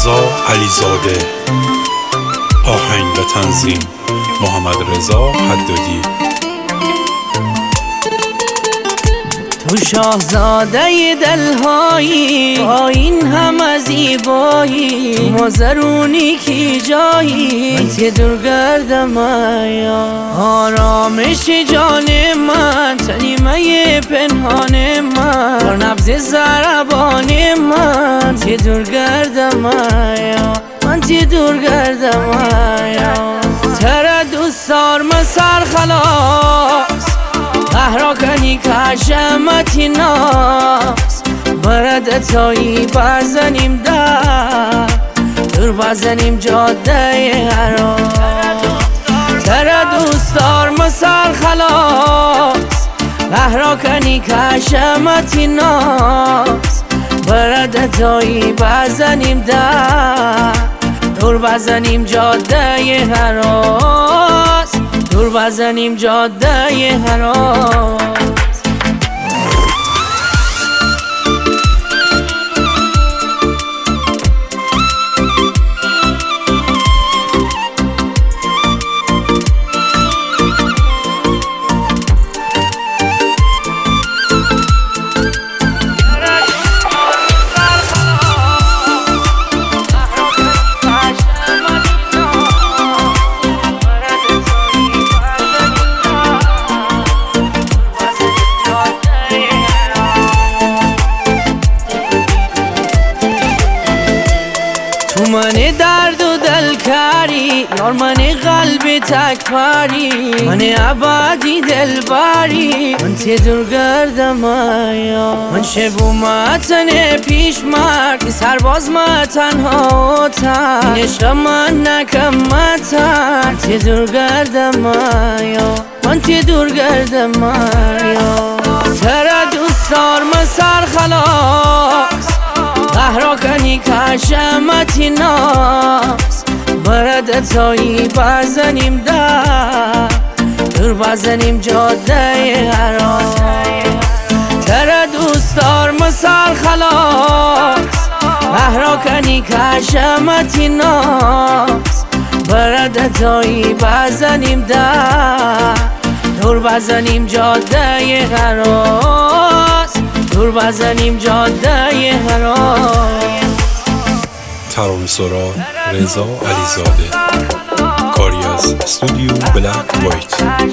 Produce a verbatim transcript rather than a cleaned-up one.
رضا علیزاده. آهنگ و تنظیم محمد رضا حدادی. تو شاهزاده دلهایی با این همه زیبایی، تو مازرونی کی جایی من تی دور گردم آیا. آرامش جان من تنیمه پنهان من، بر نبض ضربان من تی دور گردم آیا، من تی دور گردم آیا. ترا دوست دارم سرخلاص قهرا کنی کشمتی ناس، برد تایی بزنیم در دور بزنیم جاده هرا. ترا دوست دارم سرخلاص قهرا کنی کشمتی ناس، برد تایی بزنیم در دور بزنیم جاده هراس، دور بزنیم جاده هراس. تو من درد و دل کاری یار، من قلب تک پاری، من عبادی دل باری، من تی دور گردم آیا. من شب و متن پیش مرد سرباز ما تنها و تن، این عشق من نکم متن تی دور گردم آیا، من تی دور گردم آیا. ترا دوست دارم سرخلاص قهرا کنی کشمتی ناس، برد تایی بزنیم در دور بزنیم جاده هرا. ترا دوست دارم سرخلاص قهرا کنی کشمتی ناس، برد تایی بزنیم در دور بزنیم جاده هراس، دور بزنیم جاده هراس. ترانه‌سرا رضا علیزاده. کاری از استودیو بلک وایت.